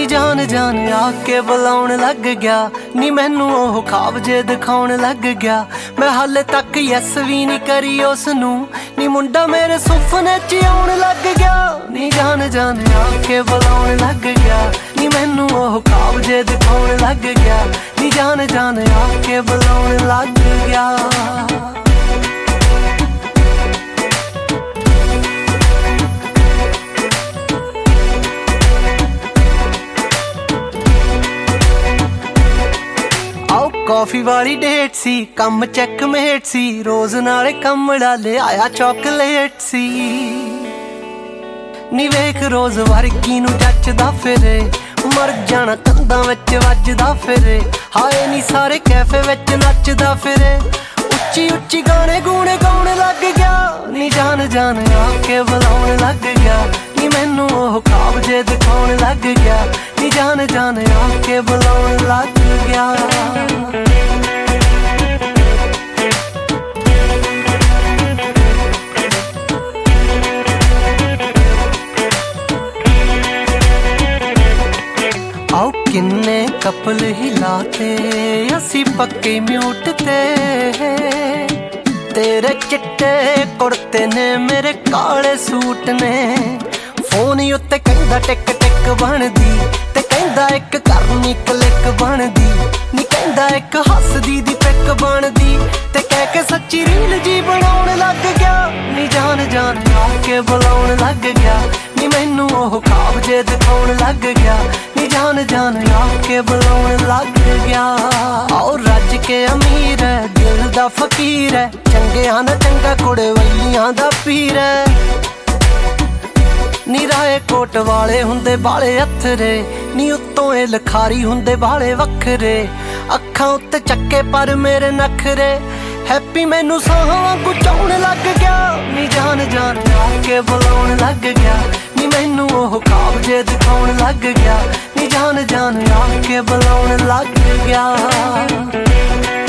जान जान आके बुलाउण लग गया नी मैनू ओह ख्वाब जे दिखाउण लग गया। मैं हाले तक यस भी नहीं करी उसनू नी मुंडा मेरे सुपने च आउण लग गया। नी जान जान आके बुलाउण लग गया नी मैनू ओह ख्वाब जे दिखाउण लग गया। नी जान जान आके बुलाउण लग गया। कॉफी वाली डेट सी कम चेकमेट सी रोज नाले कमड़ा ले आया चॉकलेट सी नी वेख रोज वर्गी नू जचदा फिरे मर जाना कंधां विच वजदा फिरे। हाए नी सारे कैफे विच नचदा फिरे उच्ची उच्ची गाने गूणे गाउण लग गया। नी जान जान आके बुलाउण लग गया नी मैनू ओह ख्वाब जे दिखाउण लग गया। नी जान जान आके बुलाउण लग गया। आओ किन्ने कपल हिलाते असी पक्के म्यूट ते तेरे चिट्टे कुर्ते ने मेरे काले सूट ने। फोन उत्ते कहंदा टिक टिक बनदी ते कहंदा एक करनी क्लिक बनदी नी कहंदा एक हसदी दी पिक बनदी ते कह के सच्ची रील जी बनाउण लग गया। नी जान जान आके बुलाउण लग गया नी मैनू ओह ख्वाब जे दिखाउण लग गया। नी जान जान आके बुलाउण लग गया। आओ रज के अमीर है दिल दा फकीर है चंगियां ना चंगा कुड़े वलियां दा पीर है। नी राए कोट वाले हुंदे बाले अथरे नी उत्तों ए लखारी हुंदे बाले वखरे अखां उत्ते चक्के पर मेरे नखरे हैप्पी मैनू साहां वांगू चाउण लग गया। नी जान जान आके बुलाउण लग गया नी मैनू ओह ख्वाब जे दिखाउण लग गया। नी जान जान आके बुलाउण लग गया।